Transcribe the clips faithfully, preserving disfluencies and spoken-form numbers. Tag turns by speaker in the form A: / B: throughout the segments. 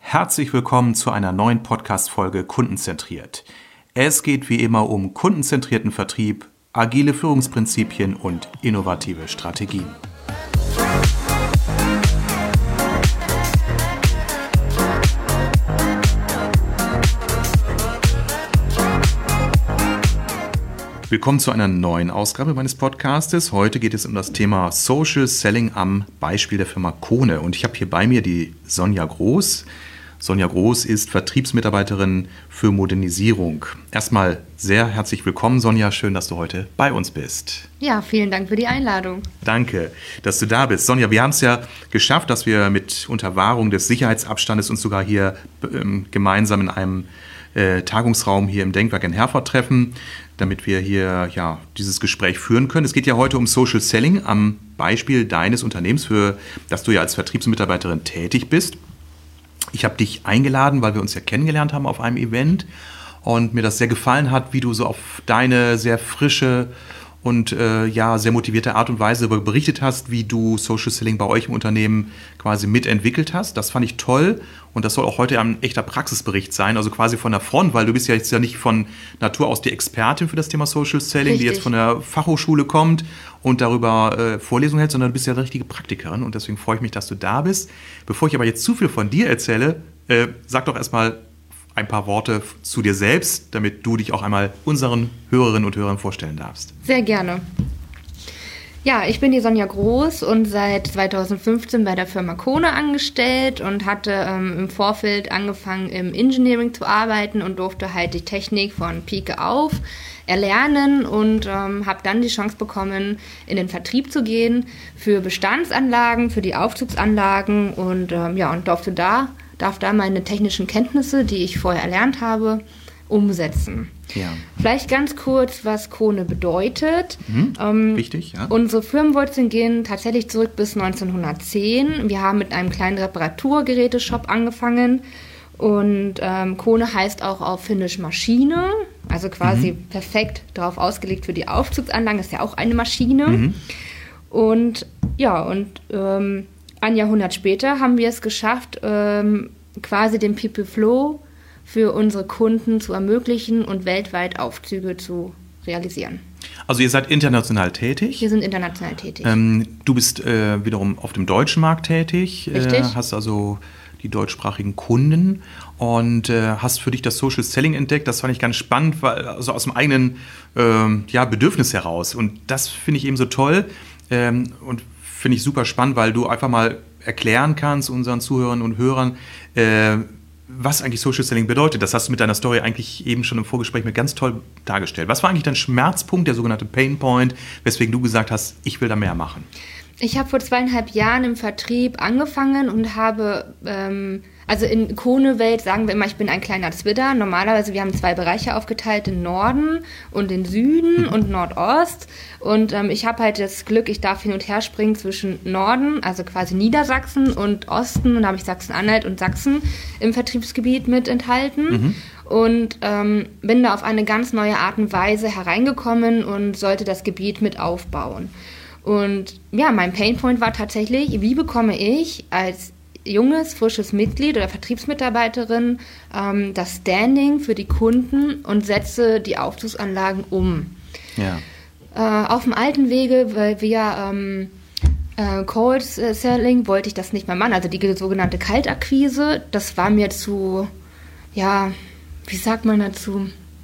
A: Herzlich willkommen zu einer neuen Podcast-Folge Kundenzentriert. Es geht wie immer um kundenzentrierten Vertrieb, agile Führungsprinzipien und innovative Strategien. Willkommen zu einer neuen Ausgabe meines Podcastes. Heute geht es um das Thema Social Selling am Beispiel der Firma Kone. Und ich habe hier bei mir die Sonja Groß. Sonja Groß ist Vertriebsmitarbeiterin für Modernisierung. Erstmal sehr herzlich willkommen, Sonja. Schön, dass du heute bei uns bist.
B: Ja, vielen Dank für die Einladung.
A: Danke, dass du da bist. Sonja, wir haben es ja geschafft, dass wir mit Unterwahrung des Sicherheitsabstandes uns sogar hier ähm, gemeinsam in einem äh, Tagungsraum hier im Denkwerk in Herford treffen, damit wir hier ja dieses Gespräch führen können. Es geht ja heute um Social Selling am Beispiel deines Unternehmens, für das du ja als Vertriebsmitarbeiterin tätig bist. Ich habe dich eingeladen, weil wir uns ja kennengelernt haben auf einem Event und mir das sehr gefallen hat, wie du so auf deine sehr frische und äh, ja sehr motivierte Art und Weise berichtet hast, wie du Social Selling bei euch im Unternehmen quasi mitentwickelt hast. Das fand ich toll und das soll auch heute ein echter Praxisbericht sein, also quasi von der Front, weil du bist ja jetzt ja nicht von Natur aus die Expertin für das Thema Social Selling, Richtig. Die jetzt von der Fachhochschule kommt und darüber äh, Vorlesungen hält, sondern du bist ja eine richtige Praktikerin und deswegen freue ich mich, dass du da bist. Bevor ich aber jetzt zu viel von dir erzähle, äh, sag doch erstmal ein paar Worte zu dir selbst, damit du dich auch einmal unseren Hörerinnen und Hörern vorstellen darfst.
B: Sehr gerne. Ja, ich bin die Sonja Groß und seit zweitausendfünfzehn bei der Firma Kone angestellt und hatte ähm, im Vorfeld angefangen im Engineering zu arbeiten und durfte halt die Technik von Pike auf erlernen und ähm, habe dann die Chance bekommen, in den Vertrieb zu gehen für Bestandsanlagen, für die Aufzugsanlagen und ähm, ja und durfte da darf da meine technischen Kenntnisse, die ich vorher erlernt habe, umsetzen.
A: Ja.
B: Vielleicht ganz kurz, was Kone bedeutet.
A: Mhm.
B: Ähm,
A: Wichtig, ja.
B: Unsere Firmenwurzeln gehen tatsächlich zurück bis neunzehnhundertzehn. Wir haben mit einem kleinen Reparaturgeräteshop angefangen und ähm, Kone heißt auch auf Finnisch Maschine, also quasi mhm. perfekt darauf ausgelegt für die Aufzugsanlagen, ist ja auch eine Maschine. Mhm. Und ja, und ähm, ein Jahrhundert später haben wir es geschafft, ähm, quasi den People Flow für unsere Kunden zu ermöglichen und weltweit Aufzüge zu realisieren.
A: Also ihr seid international tätig?
B: Wir sind international tätig.
A: Ähm, du bist äh, wiederum auf dem deutschen Markt tätig,
B: Richtig.
A: Äh, hast also die deutschsprachigen Kunden und äh, hast für dich das Social Selling entdeckt. Das fand ich ganz spannend, weil, also aus dem eigenen ähm, ja, Bedürfnis heraus. Und das finde ich eben so toll ähm, und finde ich super spannend, weil du einfach mal erklären kannst unseren Zuhörern und Hörern, äh, was eigentlich Social Selling bedeutet. Das hast du mit deiner Story eigentlich eben schon im Vorgespräch mit ganz toll dargestellt. Was war eigentlich dein Schmerzpunkt, der sogenannte Pain Point, weswegen du gesagt hast, ich will da mehr machen?
B: Ich habe vor zweieinhalb Jahren im Vertrieb angefangen und habe, ähm, also in Kone-Welt sagen wir immer, ich bin ein kleiner Zwitter. Normalerweise, wir haben zwei Bereiche aufgeteilt, den Norden und den Süden mhm. und Nordost. Und ähm, ich habe halt das Glück, ich darf hin und her springen zwischen Norden, also quasi Niedersachsen und Osten. Und da habe ich Sachsen-Anhalt und Sachsen im Vertriebsgebiet mit enthalten. Mhm. Und ähm, bin da auf eine ganz neue Art und Weise hereingekommen und sollte das Gebiet mit aufbauen. Und ja, mein Painpoint war tatsächlich, wie bekomme ich als junges, frisches Mitglied oder Vertriebsmitarbeiterin ähm, das Standing für die Kunden und setze die Aufzugsanlagen um.
A: Ja.
B: Äh, auf dem alten Wege, weil wir ähm, äh, Cold Selling wollte ich das nicht mehr machen, also die sogenannte Kaltakquise, das war mir zu, ja, wie sagt man dazu,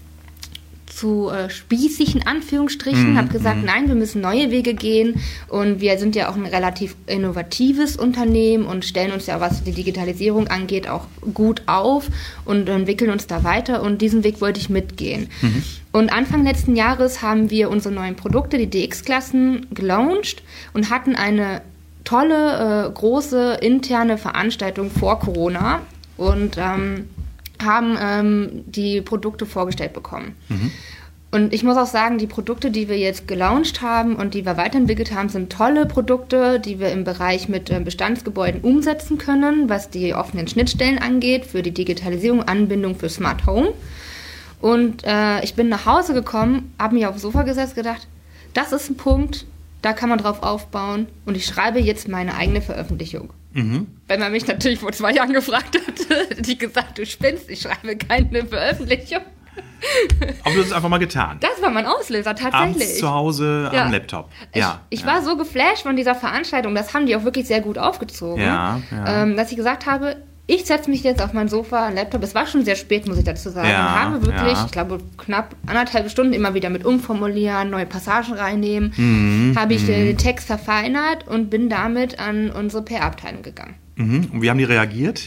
B: zu äh, spießig in Anführungsstrichen, mm, habe gesagt, mm. nein, wir müssen neue Wege gehen und wir sind ja auch ein relativ innovatives Unternehmen und stellen uns ja, was die Digitalisierung angeht, auch gut auf und entwickeln uns da weiter und diesen Weg wollte ich mitgehen. Mm-hmm. Und Anfang letzten Jahres haben wir unsere neuen Produkte, die D X-Klassen, gelauncht und hatten eine tolle, äh, große interne Veranstaltung vor Corona und ähm, haben ähm, die Produkte vorgestellt bekommen. Mhm. Und ich muss auch sagen, die Produkte, die wir jetzt gelauncht haben und die wir weiterentwickelt haben, sind tolle Produkte, die wir im Bereich mit äh, Bestandsgebäuden umsetzen können, was die offenen Schnittstellen angeht, für die Digitalisierung, Anbindung für Smart Home. Und äh, ich bin nach Hause gekommen, habe mich aufs Sofa gesetzt, gedacht, das ist ein Punkt, da kann man drauf aufbauen und ich schreibe jetzt meine eigene Veröffentlichung. Mhm. Wenn man mich natürlich vor zwei Jahren gefragt hätte, hätte ich gesagt, du spinnst, ich schreibe keine Veröffentlichung.
A: Aber du hast es einfach mal getan.
B: Das war mein Auslöser, tatsächlich.
A: Abends zu Hause ja. am Laptop.
B: Ja, ich ich ja. war so geflasht von dieser Veranstaltung, das haben die auch wirklich sehr gut aufgezogen, ja, ja. Ähm, dass ich gesagt habe, ich setze mich jetzt auf mein Sofa, ein Laptop. Es war schon sehr spät, muss ich dazu sagen. Ja, und habe wirklich, ja. ich glaube, knapp anderthalb Stunden immer wieder mit umformulieren, neue Passagen reinnehmen. Mhm, habe ich den Text verfeinert und bin damit an unsere P R-Abteilung gegangen.
A: Mhm. Und wie haben die reagiert?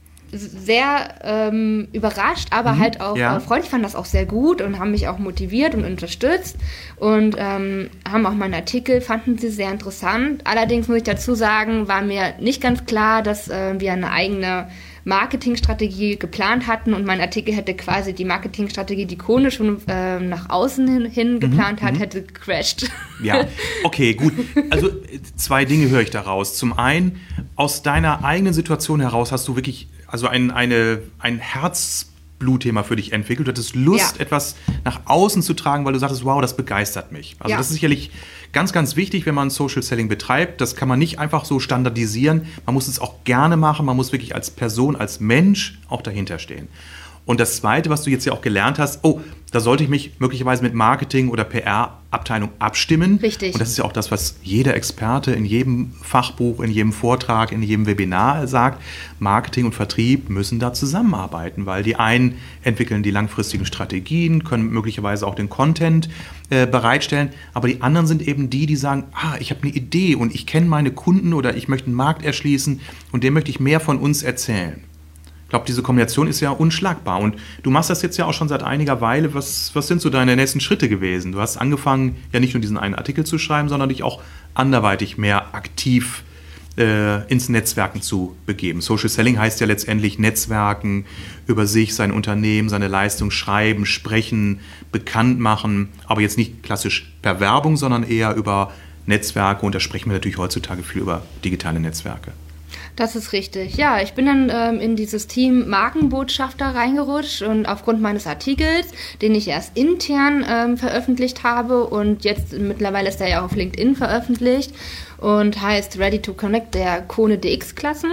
B: Sehr ähm, überrascht, aber mhm, halt auch ja. äh, freundlich, fanden das auch sehr gut und haben mich auch motiviert und unterstützt und ähm, haben auch meinen Artikel, fanden sie sehr interessant. Allerdings muss ich dazu sagen, war mir nicht ganz klar, dass äh, wir eine eigene Marketingstrategie geplant hatten und mein Artikel hätte quasi die Marketingstrategie, die Kone schon äh, nach außen hin, hin geplant mhm, hat, hätte gecrashed.
A: Ja, okay, gut. Also zwei Dinge höre ich daraus. Zum einen, aus deiner eigenen Situation heraus hast du wirklich also ein, eine, ein Herzblutthema für dich entwickelt. Du hattest Lust, ja. etwas nach außen zu tragen, weil du sagtest, wow, das begeistert mich. Also ja. das ist sicherlich ganz, ganz wichtig, wenn man Social Selling betreibt. Das kann man nicht einfach so standardisieren. Man muss es auch gerne machen. Man muss wirklich als Person, als Mensch auch dahinter stehen. Und das Zweite, was du jetzt ja auch gelernt hast, oh, da sollte ich mich möglicherweise mit Marketing- oder P R-Abteilung abstimmen.
B: Richtig.
A: Und das ist ja auch das, was jeder Experte in jedem Fachbuch, in jedem Vortrag, in jedem Webinar sagt. Marketing und Vertrieb müssen da zusammenarbeiten, weil die einen entwickeln die langfristigen Strategien, können möglicherweise auch den Content äh, bereitstellen, aber die anderen sind eben die, die sagen, ah, ich habe eine Idee und ich kenne meine Kunden oder ich möchte einen Markt erschließen und dem möchte ich mehr von uns erzählen. Ich glaube, diese Kombination ist ja unschlagbar. Und du machst das jetzt ja auch schon seit einiger Weile. Was, was sind so deine nächsten Schritte gewesen? Du hast angefangen, ja nicht nur diesen einen Artikel zu schreiben, sondern dich auch anderweitig mehr aktiv äh, ins Netzwerken zu begeben. Social Selling heißt ja letztendlich Netzwerken, über sich, sein Unternehmen, seine Leistung schreiben, sprechen, bekannt machen. Aber jetzt nicht klassisch per Werbung, sondern eher über Netzwerke. Und da sprechen wir natürlich heutzutage viel über digitale Netzwerke.
B: Das ist richtig. Ja, ich bin dann ähm, in dieses Team Markenbotschafter reingerutscht und aufgrund meines Artikels, den ich erst intern ähm, veröffentlicht habe und jetzt mittlerweile ist er ja auch auf LinkedIn veröffentlicht und heißt Ready to Connect, der Kone D X-Klassen.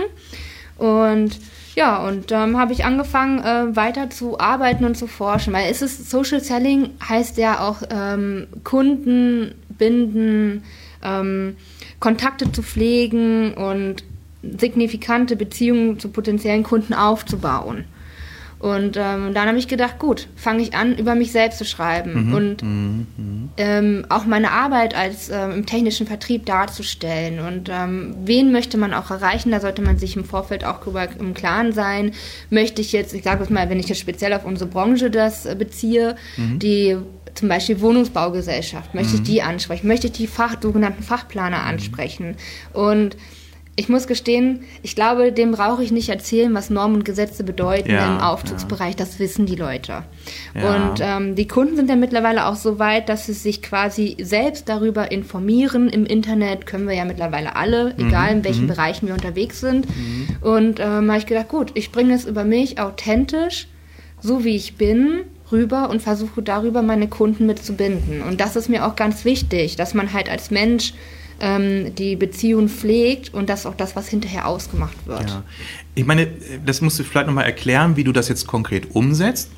B: Und ja, und dann ähm, habe ich angefangen, äh, weiter zu arbeiten und zu forschen, weil es ist, Social Selling heißt ja auch ähm, Kunden binden, ähm, Kontakte zu pflegen und signifikante Beziehungen zu potenziellen Kunden aufzubauen. Und ähm, dann habe ich gedacht, gut, fange ich an, über mich selbst zu schreiben mhm. und mhm. Ähm, auch meine Arbeit als ähm, im technischen Vertrieb darzustellen. Und ähm, wen möchte man auch erreichen? Da sollte man sich im Vorfeld auch darüber im Klaren sein. Möchte ich jetzt, ich sage es mal, wenn ich jetzt speziell auf unsere Branche das äh, beziehe, mhm. die zum Beispiel Wohnungsbaugesellschaft, möchte mhm. ich die ansprechen? Möchte ich die Fach, sogenannten Fachplaner ansprechen? Und ich muss gestehen, ich glaube, dem brauche ich nicht erzählen, was Normen und Gesetze bedeuten ja, im Aufzugsbereich. Ja. Das wissen die Leute. Ja. Und ähm, die Kunden sind ja mittlerweile auch so weit, dass sie sich quasi selbst darüber informieren. Im Internet können wir ja mittlerweile alle, mhm. egal in welchen mhm. Bereichen wir unterwegs sind. Mhm. Und ähm, habe ich gedacht, gut, ich bringe es über mich authentisch, so wie ich bin, rüber und versuche darüber meine Kunden mitzubinden. Und das ist mir auch ganz wichtig, dass man halt als Mensch die Beziehung pflegt und das ist auch das, was hinterher ausgemacht wird.
A: Ja. Ich meine, das musst du vielleicht nochmal erklären, wie du das jetzt konkret umsetzt.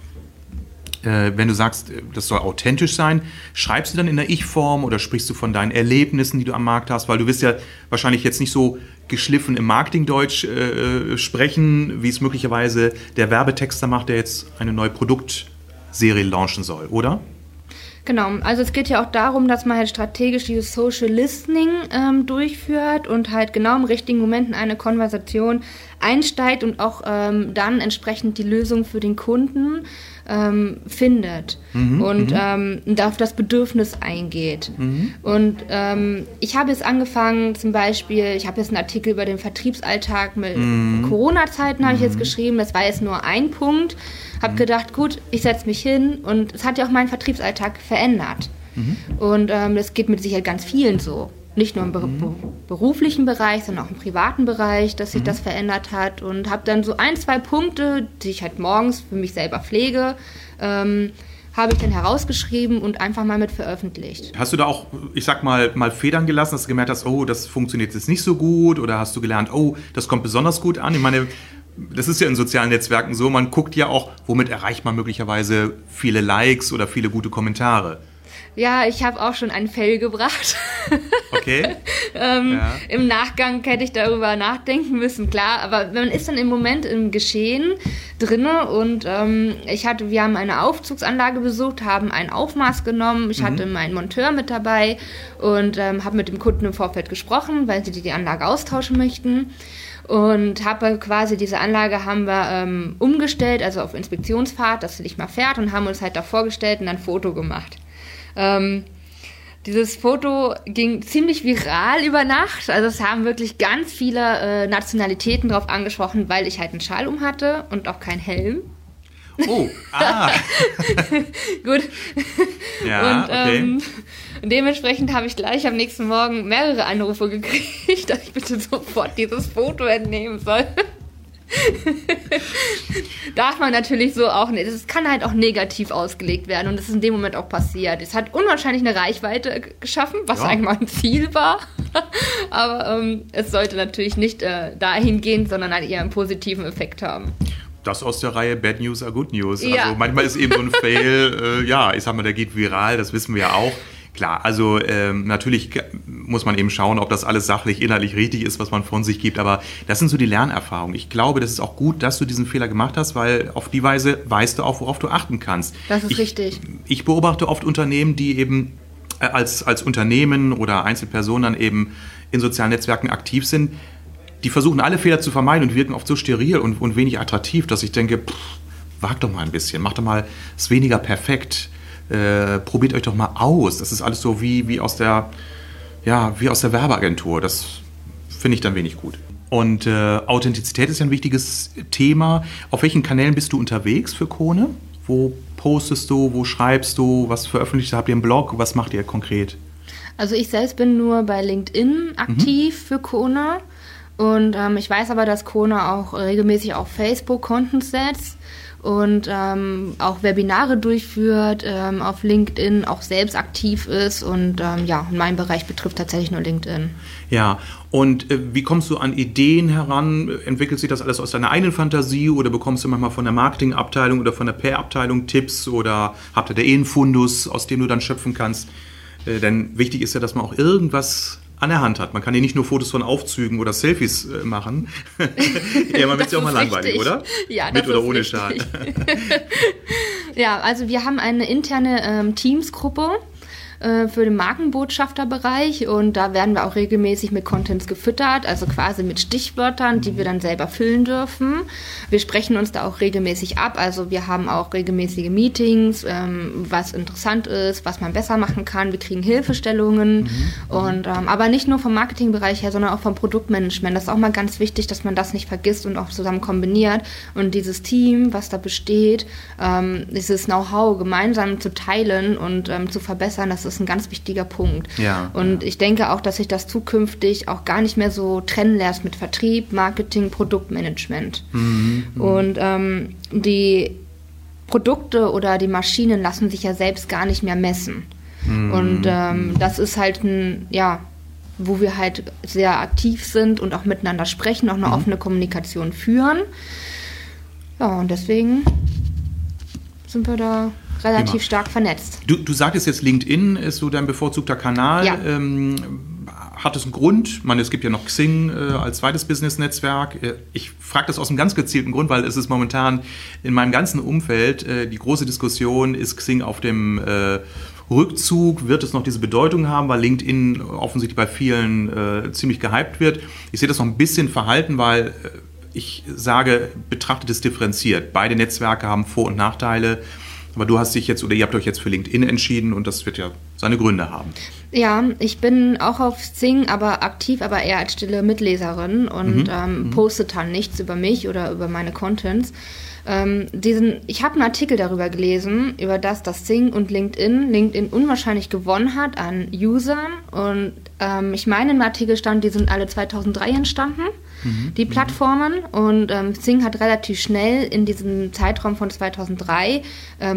A: Äh, wenn du sagst, das soll authentisch sein, schreibst du dann in der Ich-Form oder sprichst du von deinen Erlebnissen, die du am Markt hast? Weil du wirst ja wahrscheinlich jetzt nicht so geschliffen im Marketingdeutsch äh, sprechen, wie es möglicherweise der Werbetexter macht, der jetzt eine neue Produktserie launchen soll, oder?
B: Genau, also es geht ja auch darum, dass man halt strategisch dieses Social Listening ähm, durchführt und halt genau im richtigen Moment in eine Konversation einsteigt und auch ähm, dann entsprechend die Lösung für den Kunden ähm, findet mhm, und ähm, auf das Bedürfnis eingeht. Mhm. Und ähm, ich habe jetzt angefangen, zum Beispiel, ich habe jetzt einen Artikel über den Vertriebsalltag mit mhm. Corona-Zeiten habe ich jetzt geschrieben, das war jetzt nur ein Punkt. Habe gedacht, gut, ich setze mich hin und es hat ja auch meinen Vertriebsalltag verändert. Mhm. Und ähm, das geht mit Sicherheit ganz vielen so. Nicht nur im ber- mhm. beruflichen Bereich, sondern auch im privaten Bereich, dass sich mhm. das verändert hat. Und habe dann so ein, zwei Punkte, die ich halt morgens für mich selber pflege, ähm, habe ich dann herausgeschrieben und einfach mal mit veröffentlicht.
A: Hast du da auch, ich sag mal, mal Federn gelassen, dass du gemerkt hast, oh, das funktioniert jetzt nicht so gut, oder hast du gelernt, oh, das kommt besonders gut an? Ich meine, das ist ja in sozialen Netzwerken so, man guckt ja auch, womit erreicht man möglicherweise viele Likes oder viele gute Kommentare.
B: Ja, ich habe auch schon ein Fail gebracht.
A: Okay.
B: ähm,
A: ja.
B: Im Nachgang hätte ich darüber nachdenken müssen, klar. Aber man ist dann im Moment im Geschehen drinne und ähm, ich hatte, wir haben eine Aufzugsanlage besucht, haben ein Aufmaß genommen. Ich mhm. hatte meinen Monteur mit dabei und ähm, habe mit dem Kunden im Vorfeld gesprochen, weil sie die Anlage austauschen möchten. Und habe quasi diese Anlage haben wir ähm, umgestellt, also auf Inspektionsfahrt, dass sie nicht mal fährt, und haben uns halt da vorgestellt und dann ein Foto gemacht. Ähm, dieses Foto ging ziemlich viral über Nacht, also es haben wirklich ganz viele äh, Nationalitäten drauf angesprochen, weil ich halt einen Schal um hatte und auch keinen Helm.
A: Oh, ah.
B: Gut.
A: Ja,
B: und ähm,
A: okay.
B: dementsprechend habe ich gleich am nächsten Morgen mehrere Anrufe gekriegt, dass ich bitte sofort dieses Foto entnehmen soll. Darf man natürlich so auch nicht. Es kann halt auch negativ ausgelegt werden und das ist in dem Moment auch passiert. Es hat unwahrscheinlich eine Reichweite geschaffen, was ja. eigentlich mal ein Ziel war. Aber ähm, es sollte natürlich nicht äh, dahin gehen, sondern halt eher einen positiven Effekt haben.
A: Das aus der Reihe Bad News are Good News.
B: Ja.
A: Also manchmal ist eben so ein Fail, äh, ja, ich sag mal, der geht viral, das wissen wir ja auch. Klar, also ähm, natürlich muss man eben schauen, ob das alles sachlich, inhaltlich richtig ist, was man von sich gibt, aber das sind so die Lernerfahrungen. Ich glaube, das ist auch gut, dass du diesen Fehler gemacht hast, weil auf die Weise weißt du auch, worauf du achten kannst.
B: Das ist
A: ich,
B: richtig.
A: Ich beobachte oft Unternehmen, die eben äh, als, als Unternehmen oder Einzelpersonen dann eben in sozialen Netzwerken aktiv sind, die versuchen alle Fehler zu vermeiden und wirken oft so steril und, und wenig attraktiv, dass ich denke, pff, wag doch mal ein bisschen, mach doch mal es weniger perfekt. Äh, probiert euch doch mal aus. Das ist alles so wie, wie, aus der, ja, wie aus der Werbeagentur. Das finde ich dann wenig gut. Und äh, Authentizität ist ja ein wichtiges Thema. Auf welchen Kanälen bist du unterwegs für Kone? Wo postest du, wo schreibst du, was veröffentlicht? Habt ihr einen Blog? Was macht ihr konkret?
B: Also ich selbst bin nur bei LinkedIn aktiv mhm. für Kone. Und ähm, ich weiß aber, dass Kone auch regelmäßig auf Facebook Content setzt und ähm, auch Webinare durchführt, ähm, auf LinkedIn auch selbst aktiv ist und ähm, ja, mein Bereich betrifft tatsächlich nur LinkedIn.
A: Ja, und äh, wie kommst du an Ideen heran? Entwickelt sich das alles aus deiner eigenen Fantasie oder bekommst du manchmal von der Marketingabteilung oder von der P R-Abteilung Tipps oder habt ihr da eh einen Fundus, aus dem du dann schöpfen kannst? Äh, denn wichtig ist ja, dass man auch irgendwas an der Hand hat. Man kann ja nicht nur Fotos von Aufzügen oder Selfies äh, machen. Ja, man wird ja auch mal langweilig, oder?
B: Ja, das
A: Mit oder
B: ist
A: ohne
B: richtig.
A: Schal.
B: Ja, also wir haben eine interne ähm, Teams-Gruppe äh, für den Markenbotschafterbereich und da werden wir auch regelmäßig mit Contents gefüttert, also quasi mit Stichwörtern, die wir dann selber füllen dürfen. Wir sprechen uns da auch regelmäßig ab, also wir haben auch regelmäßige Meetings, ähm, was interessant ist, was man besser machen kann. Wir kriegen Hilfestellungen mhm. und ähm, aber nicht nur vom Marketingbereich her, sondern auch vom Produktmanagement. Das ist auch mal ganz wichtig, dass man das nicht vergisst und auch zusammen kombiniert und dieses Team, was da besteht, ähm, dieses Know-how gemeinsam zu teilen und ähm, zu verbessern, das ist ein ganz wichtiger Punkt.
A: Ja,
B: und
A: ja.
B: ich denke auch, dass sich das zukünftig auch gar nicht mehr so trennen lässt mit Vertrieb, Marketing, Produktmanagement.
A: Mhm,
B: und ähm, die Produkte oder die Maschinen lassen sich ja selbst gar nicht mehr messen. Mhm. Und ähm, das ist halt ein, ja, wo wir halt sehr aktiv sind und auch miteinander sprechen, auch eine mhm. offene Kommunikation führen. Ja, und deswegen sind wir da relativ Prima. stark vernetzt.
A: Du, du sagtest jetzt, LinkedIn ist so dein bevorzugter Kanal.
B: Ja.
A: Ähm, hat es einen Grund? Ich meine, es gibt ja noch Xing äh, als zweites Business-Netzwerk. Äh, ich frage das aus einem ganz gezielten Grund, weil es ist momentan in meinem ganzen Umfeld äh, die große Diskussion, ist Xing auf dem äh, Rückzug, wird es noch diese Bedeutung haben, weil LinkedIn offensichtlich bei vielen äh, ziemlich gehypt wird. Ich sehe das noch ein bisschen verhalten, weil äh, ich sage, betrachtet es differenziert. Beide Netzwerke haben Vor- und Nachteile. Aber du hast dich jetzt oder ihr habt euch jetzt für LinkedIn entschieden und das wird ja seine Gründe haben.
B: Ja, ich bin auch auf Xing, aber aktiv, aber eher als stille Mitleserin und mhm. ähm, poste dann nichts über mich oder über meine Contents. Ähm, diesen, ich habe einen Artikel darüber gelesen, über das, dass Xing und LinkedIn, LinkedIn unwahrscheinlich gewonnen hat an Usern und ähm, ich meine im Artikel stand, die sind alle zweitausenddrei entstanden. Mhm. Die Plattformen und ähm, Xing hat relativ schnell in diesem Zeitraum von zweitausenddrei ähm,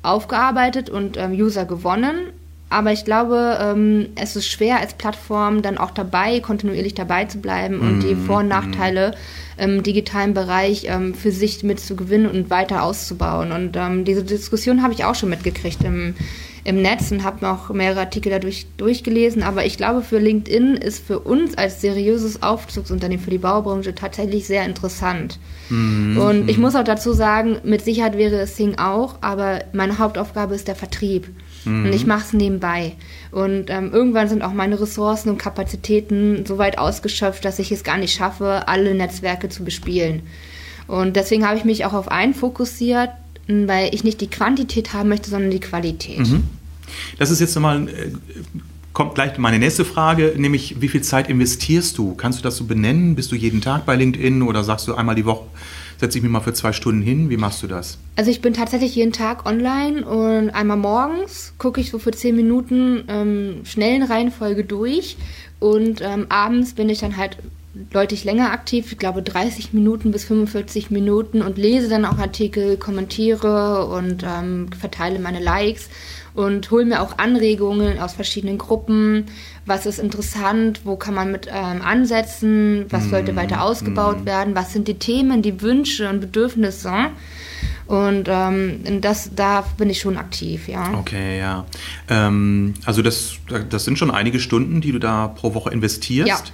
B: aufgearbeitet und ähm, User gewonnen. Aber ich glaube, ähm, es ist schwer als Plattform dann auch dabei, kontinuierlich dabei zu bleiben und mm, die Vor- und Nachteile mm. im digitalen Bereich ähm, für sich mit zu gewinnen und weiter auszubauen. Und ähm, diese Diskussion habe ich auch schon mitgekriegt im, im Netz und habe noch mehrere Artikel dadurch durchgelesen. Aber ich glaube, für LinkedIn ist für uns als seriöses Aufzugsunternehmen für die Baubranche tatsächlich sehr interessant. Mm, und ich mm. muss auch dazu sagen, mit Sicherheit wäre es Xing auch, aber meine Hauptaufgabe ist der Vertrieb. Und ich mache es nebenbei. Und ähm, irgendwann sind auch meine Ressourcen und Kapazitäten so weit ausgeschöpft, dass ich es gar nicht schaffe, alle Netzwerke zu bespielen. Und deswegen habe ich mich auch auf einen fokussiert, weil ich nicht die Quantität haben möchte, sondern die Qualität.
A: Mhm. Das ist jetzt nochmal, äh, kommt gleich meine nächste Frage, nämlich wie viel Zeit investierst du? Kannst du das so benennen? Bist du jeden Tag bei LinkedIn oder sagst du einmal die Woche, setze ich mich mal für zwei Stunden hin? Wie machst du das?
B: Also ich bin tatsächlich jeden Tag online und einmal morgens gucke ich so für zehn Minuten ähm, schnell in Reihenfolge durch und ähm, abends bin ich dann halt deutlich länger aktiv, ich glaube dreißig Minuten bis fünfundvierzig Minuten und lese dann auch Artikel, kommentiere und ähm, verteile meine Likes und hole mir auch Anregungen aus verschiedenen Gruppen. Was ist interessant? Wo kann man mit ähm, ansetzen? Was sollte mm, weiter ausgebaut mm. werden? Was sind die Themen, die Wünsche und Bedürfnisse? Und ähm, das, da bin ich schon aktiv, ja.
A: Okay, ja. Ähm, also das, das sind schon einige Stunden, die du da pro Woche investierst.
B: Ja.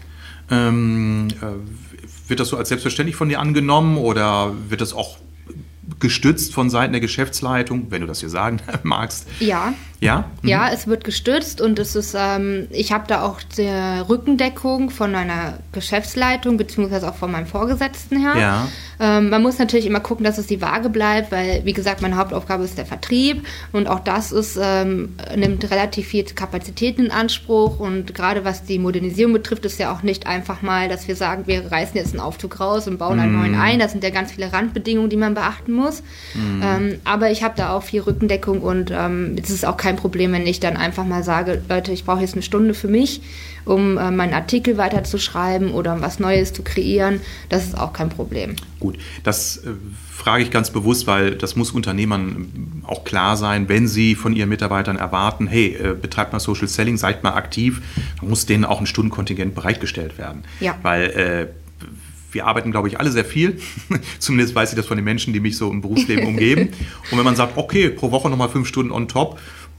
A: Ähm, äh, wird das so als selbstverständlich von dir angenommen oder wird das auch gestützt von Seiten der Geschäftsleitung, wenn du das hier sagen magst?
B: Ja.
A: Ja? Mhm.
B: Ja, es wird gestützt und es ist, ähm, ich habe da auch die Rückendeckung von meiner Geschäftsleitung beziehungsweise auch von meinem Vorgesetzten her.
A: Ja.
B: Ähm, man muss natürlich immer gucken, dass es die Waage bleibt, weil, wie gesagt, meine Hauptaufgabe ist der Vertrieb und auch das ist, ähm, nimmt relativ viel Kapazität in Anspruch und gerade was die Modernisierung betrifft, ist ja auch nicht einfach mal, dass wir sagen, wir reißen jetzt einen Aufzug raus und bauen einen mm. neuen ein. Das sind ja ganz viele Randbedingungen, die man beachten muss. Mm. Ähm, aber ich habe da auch viel Rückendeckung und ähm, es ist auch kein Problem, wenn ich dann einfach mal sage, Leute, ich brauche jetzt eine Stunde für mich, um äh, meinen Artikel weiterzuschreiben oder um was Neues zu kreieren. Das ist auch kein Problem.
A: Gut, das äh, frage ich ganz bewusst, weil das muss Unternehmern auch klar sein, wenn sie von ihren Mitarbeitern erwarten, hey, äh, betreibt mal Social Selling, seid mal aktiv, dann muss denen auch ein Stundenkontingent bereitgestellt werden.
B: Ja.
A: Weil äh, wir arbeiten, glaube ich, alle sehr viel. Zumindest weiß ich das von den Menschen, die mich so im Berufsleben umgeben. Und wenn man sagt, okay, pro Woche nochmal fünf Stunden on top,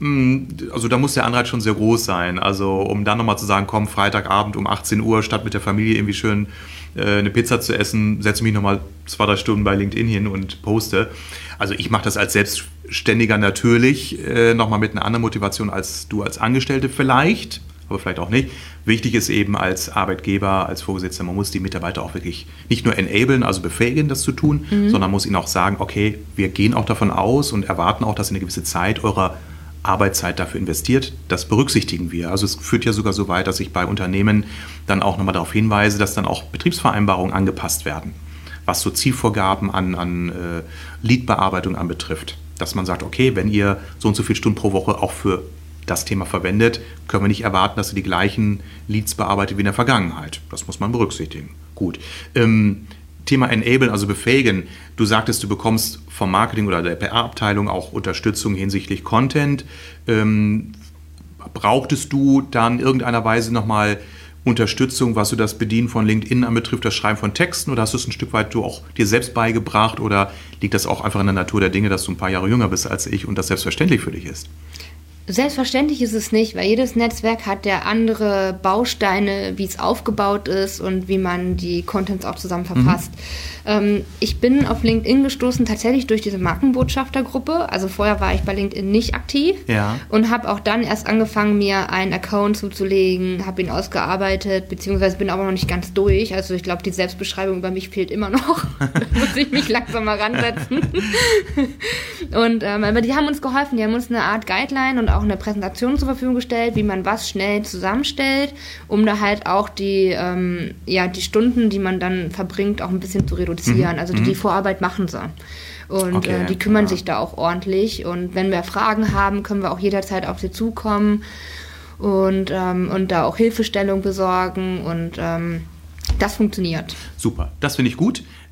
A: also da muss der Anreiz schon sehr groß sein. Also um dann nochmal zu sagen, komm, Freitagabend um achtzehn Uhr, statt mit der Familie irgendwie schön äh, eine Pizza zu essen, setze ich mich nochmal zwei, drei Stunden bei LinkedIn hin und poste. Also ich mache das als Selbstständiger natürlich äh, nochmal mit einer anderen Motivation als du als Angestellte vielleicht, aber vielleicht auch nicht. Wichtig ist eben als Arbeitgeber, als Vorgesetzter, man muss die Mitarbeiter auch wirklich nicht nur enablen, also befähigen, das zu tun, mhm. sondern muss ihnen auch sagen, okay, wir gehen auch davon aus und erwarten auch, dass ihr eine gewisse Zeit eurer Arbeitszeit dafür investiert. Das berücksichtigen wir. Also es führt ja sogar so weit, dass ich bei Unternehmen dann auch nochmal darauf hinweise, dass dann auch Betriebsvereinbarungen angepasst werden, was so Zielvorgaben an, an äh, Lead-Bearbeitung anbetrifft. Dass man sagt, okay, wenn ihr so und so viele Stunden pro Woche auch für das Thema verwendet, können wir nicht erwarten, dass ihr die gleichen Leads bearbeitet wie in der Vergangenheit. Das muss man berücksichtigen. Gut. Ähm, Thema Enablen, also befähigen. Du sagtest, du bekommst vom Marketing oder der P R-Abteilung auch Unterstützung hinsichtlich Content. Ähm, brauchtest du dann in irgendeiner Weise nochmal Unterstützung, was so das Bedienen von LinkedIn anbetrifft, das Schreiben von Texten, oder hast du es ein Stück weit du auch dir selbst beigebracht, oder liegt das auch einfach in der Natur der Dinge, dass du ein paar Jahre jünger bist als ich und das selbstverständlich für dich ist?
B: Selbstverständlich ist es nicht, weil jedes Netzwerk hat ja andere Bausteine, wie es aufgebaut ist und wie man die Contents auch zusammen verfasst. Mhm. Ähm, ich bin auf LinkedIn gestoßen tatsächlich durch diese Markenbotschaftergruppe. Also vorher war ich bei LinkedIn nicht aktiv
A: ja. und habe
B: auch dann erst angefangen, mir einen Account zuzulegen, habe ihn ausgearbeitet, beziehungsweise bin aber noch nicht ganz durch. Also ich glaube, die Selbstbeschreibung über mich fehlt immer noch. Da muss ich mich langsam mal ransetzen. und ähm, aber die haben uns geholfen, die haben uns eine Art Guideline und auch eine Präsentation zur Verfügung gestellt, wie man was schnell zusammenstellt, um da halt auch die, ähm, ja, die Stunden, die man dann verbringt, auch ein bisschen zu reduzieren. Mhm. Also die, die Vorarbeit machen sie. Und okay, äh, die kümmern ja. sich da auch ordentlich. Und wenn wir Fragen haben, können wir auch jederzeit auf sie zukommen und, ähm, und da auch Hilfestellung besorgen. Und ähm, das funktioniert.
A: Super, das finde ich gut.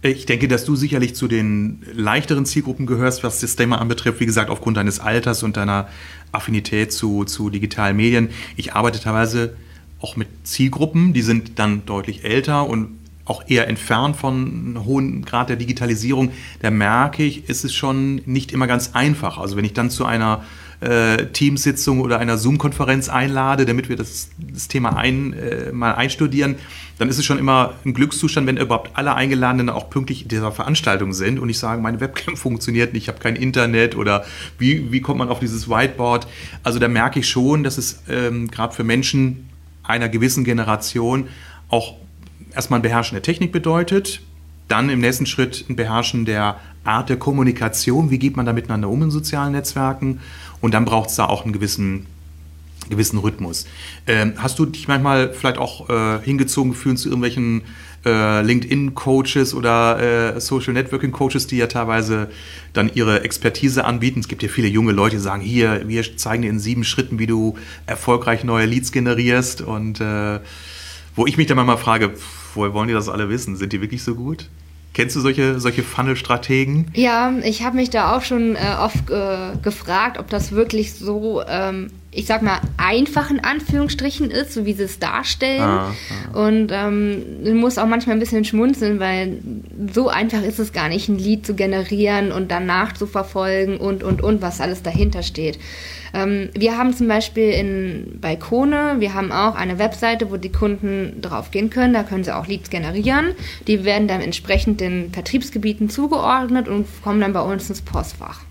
A: Ich denke, dass du sicherlich zu den leichteren Zielgruppen gehörst, was das Thema anbetrifft. Wie gesagt, aufgrund deines Alters und deiner Affinität zu, zu digitalen Medien. Ich arbeite teilweise auch mit Zielgruppen, die sind dann deutlich älter und auch eher entfernt von einem hohen Grad der Digitalisierung. Da merke ich, ist es schon nicht immer ganz einfach. Also wenn ich dann zu einer äh, Teamsitzung oder einer Zoom-Konferenz einlade, damit wir das, das Thema ein, äh, mal einstudieren, dann ist es schon immer ein Glückszustand, wenn überhaupt alle Eingeladenen auch pünktlich in dieser Veranstaltung sind und nicht sagen, meine Webcam funktioniert nicht, ich habe kein Internet oder wie, wie kommt man auf dieses Whiteboard. Also da merke ich schon, dass es ähm, gerade für Menschen einer gewissen Generation auch erstmal ein Beherrschen der Technik bedeutet, dann im nächsten Schritt ein Beherrschen der Art der Kommunikation, wie geht man da miteinander um in sozialen Netzwerken und dann braucht es da auch einen gewissen, gewissen Rhythmus. Ähm, hast du dich manchmal vielleicht auch äh, hingezogen gefühlt zu irgendwelchen äh, LinkedIn-Coaches oder äh, Social-Networking-Coaches, die ja teilweise dann ihre Expertise anbieten? Es gibt ja viele junge Leute, die sagen, hier, wir zeigen dir in sieben Schritten, wie du erfolgreich neue Leads generierst und äh, wo ich mich dann manchmal frage, woher wollen die das alle wissen? Sind die wirklich so gut? Kennst du solche, solche Funnel-Strategen?
B: Ja, ich habe mich da auch schon äh, oft äh, gefragt, ob das wirklich so, ähm, ich sag mal, einfach in Anführungsstrichen ist, so wie sie es darstellen. Ah, ah. Und ähm, du musst auch manchmal ein bisschen schmunzeln, weil so einfach ist es gar nicht, ein Lead zu generieren und danach zu verfolgen und, und, und, was alles dahinter steht. Ähm, wir haben zum Beispiel in, bei Kone, wir haben auch eine Webseite, wo die Kunden drauf gehen können, da können sie auch Leads generieren. Die werden dann entsprechend den Vertriebsgebieten zugeordnet und kommen dann bei uns ins Postfach.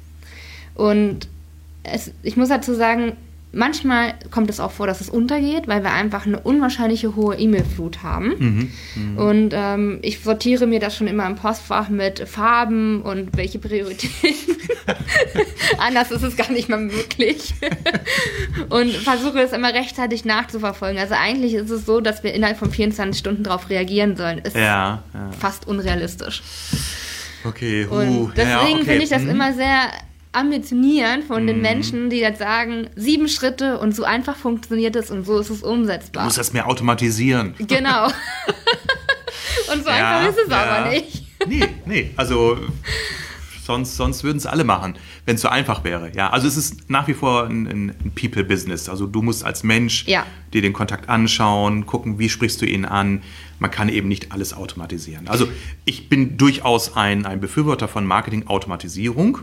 B: Und es, ich muss dazu sagen, manchmal kommt es auch vor, dass es untergeht, weil wir einfach eine unwahrscheinliche hohe E-Mail-Flut haben. Mhm, mh. Und ähm, ich sortiere mir das schon immer im Postfach mit Farben und welche Prioritäten. Anders ist es gar nicht mal möglich. Und versuche es immer rechtzeitig nachzuverfolgen. Also eigentlich ist es so, dass wir innerhalb von vierundzwanzig Stunden darauf reagieren sollen. Ist
A: ja, ja.
B: fast unrealistisch.
A: Okay, huh.
B: Und deswegen
A: ja, okay.
B: finde ich das
A: mhm.
B: immer sehr ambitionieren von den
A: mm.
B: Menschen, die jetzt sagen, sieben Schritte und so einfach funktioniert es und so ist es umsetzbar.
A: Du musst das mehr automatisieren.
B: Genau. Und so ja, einfach ist es ja. aber nicht.
A: Nee, nee, also sonst, sonst würden es alle machen, wenn es so einfach wäre. Ja, also es ist nach wie vor ein, ein People-Business. Also du musst als Mensch ja. dir den Kontakt anschauen, gucken, wie sprichst du ihn an. Man kann eben nicht alles automatisieren. Also ich bin durchaus ein, ein Befürworter von Marketing-Automatisierung.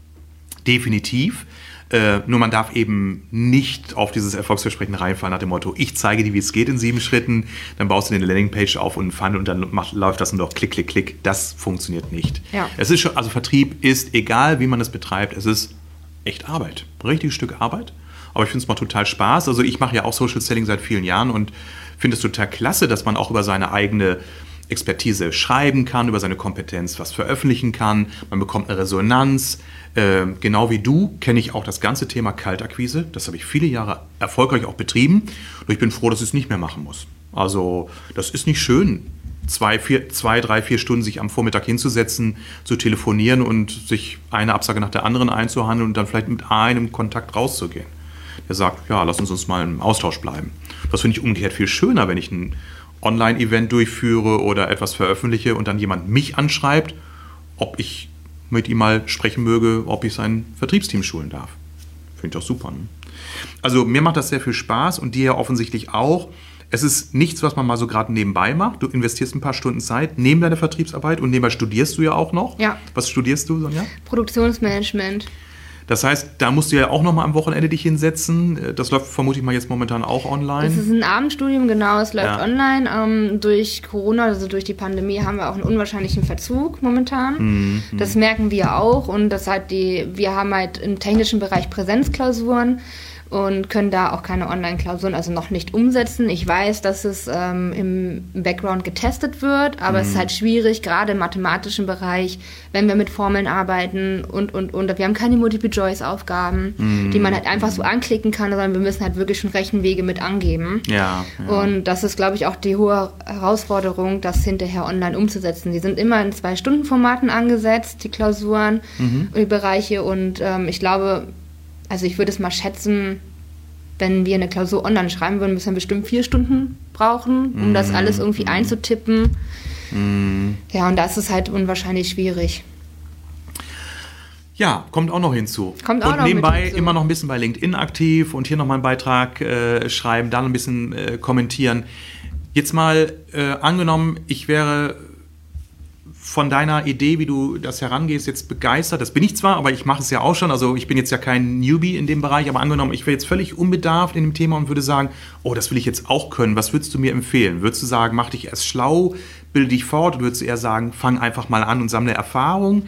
A: Definitiv. Äh, nur man darf eben nicht auf dieses Erfolgsversprechen reinfallen nach dem Motto, ich zeige dir, wie es geht in sieben Schritten, dann baust du eine Landingpage auf und einen Funnel und dann macht, läuft das nur noch klick, klick, klick. Das funktioniert nicht. Ja. Es ist schon, also Vertrieb ist, egal wie man es betreibt, es ist echt Arbeit. Ein richtiges Stück Arbeit. Aber ich finde es mal total Spaß. Also ich mache ja auch Social Selling seit vielen Jahren und finde es total klasse, dass man auch über seine eigene Expertise schreiben kann, über seine Kompetenz was veröffentlichen kann. Man bekommt eine Resonanz. Äh, genau wie du kenne ich auch das ganze Thema Kaltakquise. Das habe ich viele Jahre erfolgreich auch betrieben. Und ich bin froh, dass ich es nicht mehr machen muss. Also das ist nicht schön, zwei, vier, zwei, drei, vier Stunden sich am Vormittag hinzusetzen, zu telefonieren und sich eine Absage nach der anderen einzuhandeln und dann vielleicht mit einem Kontakt rauszugehen. Der sagt, ja, lass uns uns mal im Austausch bleiben. Das finde ich umgekehrt viel schöner, wenn ich ein Online-Event durchführe oder etwas veröffentliche und dann jemand mich anschreibt, ob ich mit ihm mal sprechen möge, ob ich sein Vertriebsteam schulen darf. Finde ich doch super. Ne? Also mir macht das sehr viel Spaß und dir ja offensichtlich auch. Es ist nichts, was man mal so gerade nebenbei macht. Du investierst ein paar Stunden Zeit neben deiner Vertriebsarbeit und nebenbei studierst du ja auch noch. Ja. Was studierst du, Sonja?
B: Produktionsmanagement.
A: Das heißt, da musst du ja auch noch mal am Wochenende dich hinsetzen. Das läuft vermutlich mal jetzt momentan auch online.
B: Das ist ein Abendstudium, genau. Es läuft ja. online. Ähm, durch Corona, also durch die Pandemie, haben wir auch einen unwahrscheinlichen Verzug momentan. Mhm. Das merken wir auch. Und das hat die, wir haben halt im technischen Bereich Präsenzklausuren und können da auch keine Online-Klausuren, also noch nicht umsetzen. Ich weiß, dass es ähm, im Background getestet wird, aber mm. es ist halt schwierig, gerade im mathematischen Bereich, wenn wir mit Formeln arbeiten und, und, und. Wir haben keine Multiple-Choice-Aufgaben, mm. die man halt einfach so anklicken kann, sondern wir müssen halt wirklich schon Rechenwege mit angeben. Ja, ja. Und das ist, glaube ich, auch die hohe Herausforderung, das hinterher online umzusetzen. Die sind immer in Zwei-Stunden-Formaten angesetzt, die Klausuren mhm. und die Bereiche. Und ähm, ich glaube, also ich würde es mal schätzen, wenn wir eine Klausur online schreiben würden, müssen wir bestimmt vier Stunden brauchen, um mm, das alles irgendwie mm. einzutippen. Mhm. Ja, und da ist es halt unwahrscheinlich schwierig.
A: Ja, kommt auch noch hinzu.
B: Kommt auch
A: und
B: noch
A: nebenbei
B: hinzu.
A: Immer noch ein bisschen bei LinkedIn aktiv und hier nochmal einen Beitrag äh, schreiben, dann ein bisschen äh, kommentieren. Jetzt mal äh, angenommen, ich wäre von deiner Idee, wie du das herangehst, jetzt begeistert. Das bin ich zwar, aber ich mache es ja auch schon. Also ich bin jetzt ja kein Newbie in dem Bereich, aber angenommen, ich wäre jetzt völlig unbedarft in dem Thema und würde sagen, oh, das will ich jetzt auch können. Was würdest du mir empfehlen? Würdest du sagen, mach dich erst schlau, bilde dich fort? Oder würdest du eher sagen, fang einfach mal an und sammle Erfahrung?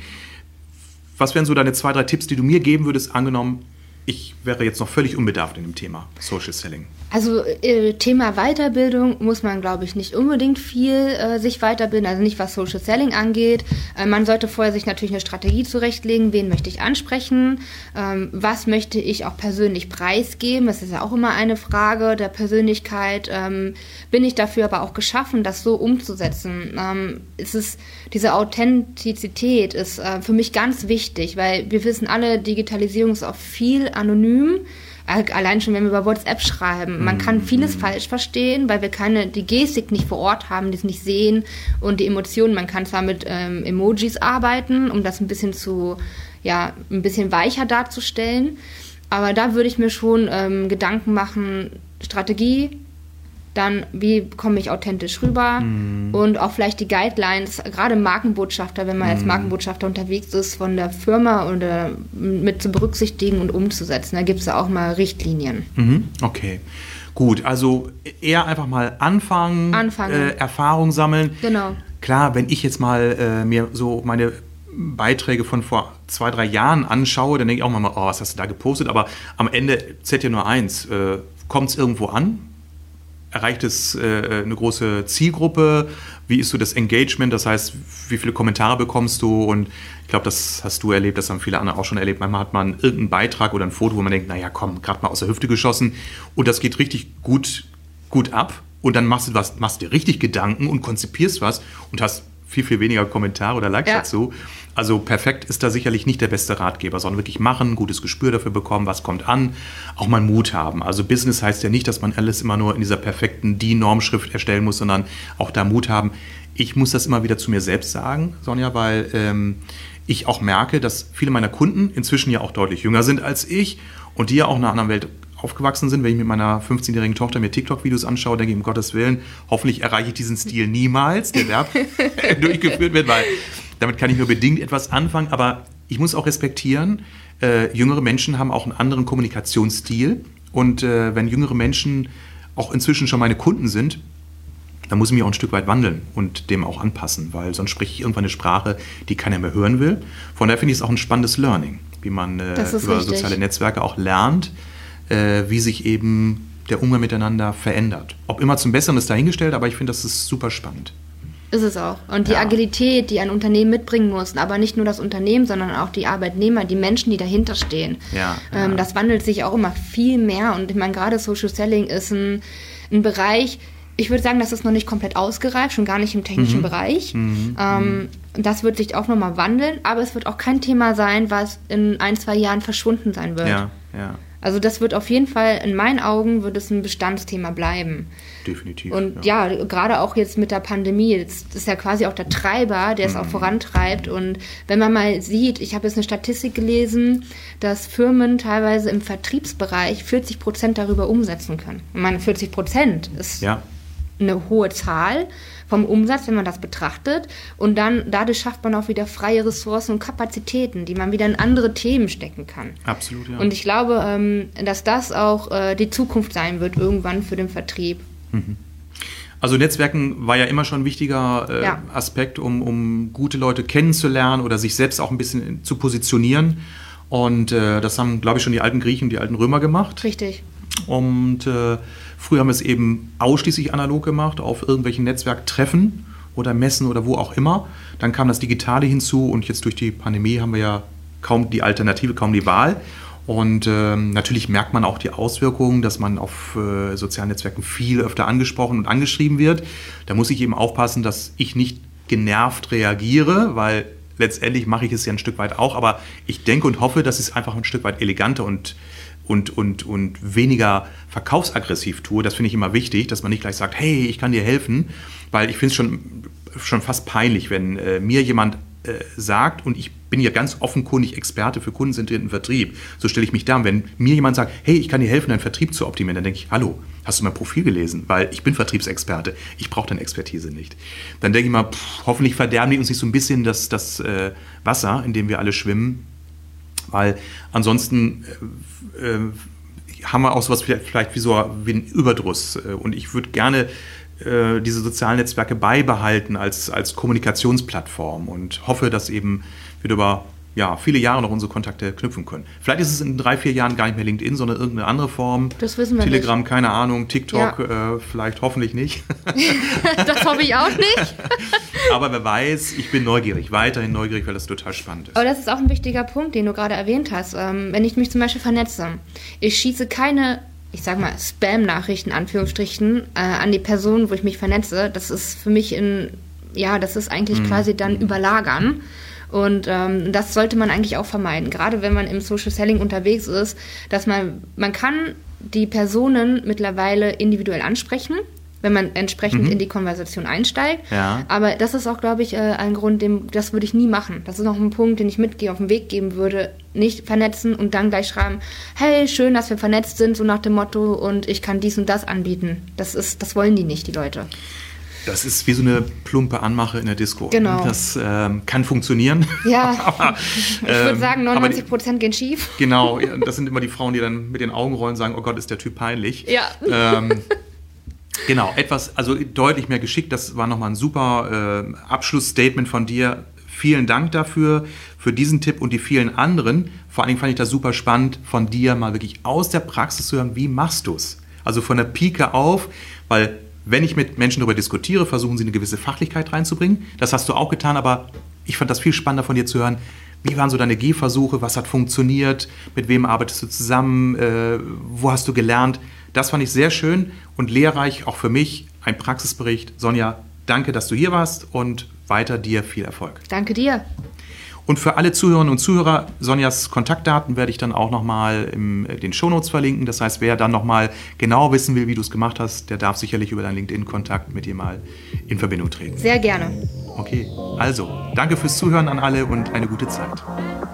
A: Was wären so deine zwei, drei Tipps, die du mir geben würdest, angenommen, ich wäre jetzt noch völlig unbedarft in dem Thema Social Selling?
B: Also äh, Thema Weiterbildung muss man, glaube ich, nicht unbedingt viel äh, sich weiterbilden, also nicht was Social Selling angeht. Äh, man sollte vorher sich natürlich eine Strategie zurechtlegen, wen möchte ich ansprechen, ähm, was möchte ich auch persönlich preisgeben, das ist ja auch immer eine Frage der Persönlichkeit. Ähm, bin ich dafür aber auch geschaffen, das so umzusetzen? Ähm, es ist, diese Authentizität ist äh, für mich ganz wichtig, weil wir wissen alle, Digitalisierung ist auch viel anonym. Allein schon, wenn wir über WhatsApp schreiben. Man kann vieles falsch verstehen, weil wir keine, die Gestik nicht vor Ort haben, die es nicht sehen und die Emotionen. Man kann zwar mit ähm, Emojis arbeiten, um das ein bisschen zu, ja, ein bisschen weicher darzustellen, aber da würde ich mir schon ähm, Gedanken machen, Strategie, dann wie komme ich authentisch rüber mm. und auch vielleicht die Guidelines, gerade Markenbotschafter, wenn man als Markenbotschafter unterwegs ist, von der Firma oder mit zu berücksichtigen und umzusetzen. Da gibt es ja auch mal Richtlinien.
A: Mhm. Okay, gut. Also eher einfach mal anfangen,
B: anfangen.
A: Äh, Erfahrung sammeln.
B: Genau.
A: Klar, wenn ich jetzt mal äh, mir so meine Beiträge von vor zwei, drei Jahren anschaue, dann denke ich auch mal, oh, was hast du da gepostet? Aber am Ende zählt ja nur eins. Äh, kommt es irgendwo an? Erreicht es äh, eine große Zielgruppe? Wie ist so das Engagement? Das heißt, wie viele Kommentare bekommst du? Und ich glaube, das hast du erlebt, das haben viele andere auch schon erlebt. Manchmal hat man irgendeinen Beitrag oder ein Foto, wo man denkt, naja, komm, gerade mal aus der Hüfte geschossen. Und das geht richtig gut, gut ab. Und dann machst du was, machst dir richtig Gedanken und konzipierst was und hast viel, viel weniger Kommentare oder Likes ja. dazu. Also perfekt ist da sicherlich nicht der beste Ratgeber, sondern wirklich machen, ein gutes Gespür dafür bekommen, was kommt an, auch mal Mut haben. Also Business heißt ja nicht, dass man alles immer nur in dieser perfekten D I N-Normschrift erstellen muss, sondern auch da Mut haben. Ich muss das immer wieder zu mir selbst sagen, Sonja, weil ähm, ich auch merke, dass viele meiner Kunden inzwischen ja auch deutlich jünger sind als ich und die ja auch in einer anderen Welt aufgewachsen sind. Wenn ich mit meiner fünfzehnjährigen Tochter mir TikTok-Videos anschaue, denke ich, um Gottes Willen, hoffentlich erreiche ich diesen Stil niemals, der da durchgeführt wird, weil damit kann ich nur bedingt etwas anfangen. Aber ich muss auch respektieren, äh, jüngere Menschen haben auch einen anderen Kommunikationsstil. Und äh, wenn jüngere Menschen auch inzwischen schon meine Kunden sind, dann muss ich mich auch ein Stück weit wandeln und dem auch anpassen, weil sonst spreche ich irgendwann eine Sprache, die keiner mehr hören will. Von daher finde ich es auch ein spannendes Learning, wie man äh, über richtig. soziale Netzwerke auch lernt, äh, wie sich eben der Umgang miteinander verändert. Ob immer zum Besseren ist dahingestellt, aber ich finde, das ist super spannend.
B: Ist es auch. Und die ja. Agilität, die ein Unternehmen mitbringen muss, aber nicht nur das Unternehmen, sondern auch die Arbeitnehmer, die Menschen, die dahinter stehen.
A: Ja,
B: ähm,
A: ja.
B: Das wandelt sich auch immer viel mehr. Und ich meine, gerade Social Selling ist ein, ein Bereich, ich würde sagen, das ist noch nicht komplett ausgereift, schon gar nicht im technischen mhm. Bereich. Mhm. Ähm, das wird sich auch nochmal wandeln, aber es wird auch kein Thema sein, was in ein, zwei Jahren verschwunden sein wird.
A: Ja, ja.
B: Also das wird auf jeden Fall, in meinen Augen, wird es ein Bestandsthema bleiben.
A: Definitiv.
B: Und ja, ja gerade auch jetzt mit der Pandemie, das ist ja quasi auch der Treiber, der es mhm. auch vorantreibt. Und wenn man mal sieht, ich habe jetzt eine Statistik gelesen, dass Firmen teilweise im Vertriebsbereich vierzig Prozent darüber umsetzen können. Ich meine, vierzig Prozent ist
A: ja.
B: eine hohe Zahl vom Umsatz, wenn man das betrachtet. Und dann dadurch schafft man auch wieder freie Ressourcen und Kapazitäten, die man wieder in andere Themen stecken kann.
A: Absolut, ja.
B: Und ich glaube, ähm, dass das auch äh, die Zukunft sein wird irgendwann für den Vertrieb.
A: Mhm. Also Netzwerken war ja immer schon ein wichtiger äh,
B: ja.
A: Aspekt, um, um gute Leute kennenzulernen oder sich selbst auch ein bisschen zu positionieren. Und äh, das haben, glaube ich, schon die alten Griechen, die alten Römer gemacht.
B: Richtig.
A: Und äh, früher haben wir es eben ausschließlich analog gemacht, auf irgendwelchen Netzwerktreffen oder Messen oder wo auch immer. Dann kam das Digitale hinzu und jetzt durch die Pandemie haben wir ja kaum die Alternative, kaum die Wahl. Und äh, natürlich merkt man auch die Auswirkungen, dass man auf äh, sozialen Netzwerken viel öfter angesprochen und angeschrieben wird. Da muss ich eben aufpassen, dass ich nicht genervt reagiere, weil letztendlich mache ich es ja ein Stück weit auch. Aber ich denke und hoffe, dass ich es einfach ein Stück weit eleganter und Und, und, und weniger verkaufsaggressiv tue. Das finde ich immer wichtig, dass man nicht gleich sagt, hey, ich kann dir helfen, weil ich finde es schon schon fast peinlich, wenn äh, mir jemand äh, sagt, und ich bin ja ganz offenkundig Experte für kundenzentrierten Vertrieb, so stelle ich mich da. Und wenn mir jemand sagt, hey, ich kann dir helfen, deinen Vertrieb zu optimieren, dann denke ich, hallo, hast du mein Profil gelesen? Weil ich bin Vertriebsexperte, ich brauche deine Expertise nicht. Dann denke ich mal, pff, hoffentlich verderben die uns nicht so ein bisschen das, das äh, Wasser, in dem wir alle schwimmen, weil ansonsten äh, äh, haben wir auch sowas vielleicht wie so wie einen Überdruss. Und ich würde gerne äh, diese sozialen Netzwerke beibehalten als, als Kommunikationsplattform und hoffe, dass eben wir über ja, viele Jahre noch unsere Kontakte knüpfen können. Vielleicht ist es in drei, vier Jahren gar nicht mehr LinkedIn, sondern irgendeine andere Form.
B: Das wissen wir
A: Telegram,
B: nicht.
A: keine Ahnung, TikTok,
B: ja.
A: äh, vielleicht hoffentlich nicht.
B: Das hoffe ich auch nicht.
A: Aber wer weiß, ich bin neugierig, weiterhin neugierig, weil das total spannend ist.
B: Aber das ist auch ein wichtiger Punkt, den du gerade erwähnt hast. Ähm, wenn ich mich zum Beispiel vernetze, ich schieße keine, ich sag mal, Spam-Nachrichten, Anführungsstrichen, äh, an die Person, wo ich mich vernetze. Das ist für mich in, ja, das ist eigentlich mhm. quasi dann mhm. überlagern. Und ähm, das sollte man eigentlich auch vermeiden, gerade wenn man im Social Selling unterwegs ist, dass man, man kann die Personen mittlerweile individuell ansprechen, wenn man entsprechend mhm. in die Konversation einsteigt.
A: Ja.
B: Aber das ist auch, glaube ich, äh, ein Grund, dem, das würde ich nie machen. Das ist noch ein Punkt, den ich mitgehe, auf den Weg geben würde. Nicht vernetzen und dann gleich schreiben, hey, schön, dass wir vernetzt sind, so nach dem Motto, und ich kann dies und das anbieten. Das ist, das wollen die nicht, die Leute.
A: Das ist wie so eine plumpe Anmache in der Disco.
B: Genau.
A: Das ähm, kann funktionieren.
B: Ja,
A: aber,
B: ich würde sagen, neunundneunzig Prozent gehen schief.
A: Genau, das sind immer die Frauen, die dann mit den Augen rollen und sagen, oh Gott, ist der Typ peinlich.
B: Ja.
A: Ähm, genau, etwas, also deutlich mehr geschickt. Das war nochmal ein super äh, Abschlussstatement von dir. Vielen Dank dafür, für diesen Tipp und die vielen anderen. Vor allen Dingen fand ich das super spannend, von dir mal wirklich aus der Praxis zu hören, wie machst du es? Also von der Pike auf, weil wenn ich mit Menschen darüber diskutiere, versuchen sie eine gewisse Fachlichkeit reinzubringen. Das hast du auch getan, aber ich fand das viel spannender von dir zu hören. Wie waren so deine Gehversuche? Was hat funktioniert? Mit wem arbeitest du zusammen? Äh, wo hast du gelernt? Das fand ich sehr schön und lehrreich, auch für mich. Ein Praxisbericht. Sonja, danke, dass du hier warst und weiter dir viel Erfolg.
B: Danke dir.
A: Und für alle Zuhörerinnen und Zuhörer, Sonjas Kontaktdaten werde ich dann auch nochmal in den Shownotes verlinken. Das heißt, wer dann nochmal genau wissen will, wie du es gemacht hast, der darf sicherlich über deinen LinkedIn-Kontakt mit dir mal in Verbindung treten.
B: Sehr gerne.
A: Okay, also, danke fürs Zuhören an alle und eine gute Zeit.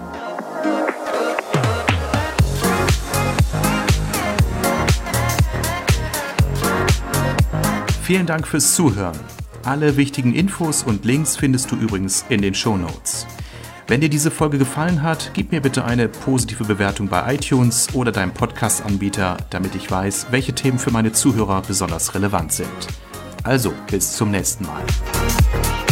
A: Vielen Dank fürs Zuhören. Alle wichtigen Infos und Links findest du übrigens in den Shownotes. Wenn dir diese Folge gefallen hat, gib mir bitte eine positive Bewertung bei iTunes oder deinem Podcast-Anbieter, damit ich weiß, welche Themen für meine Zuhörer besonders relevant sind. Also, bis zum nächsten Mal.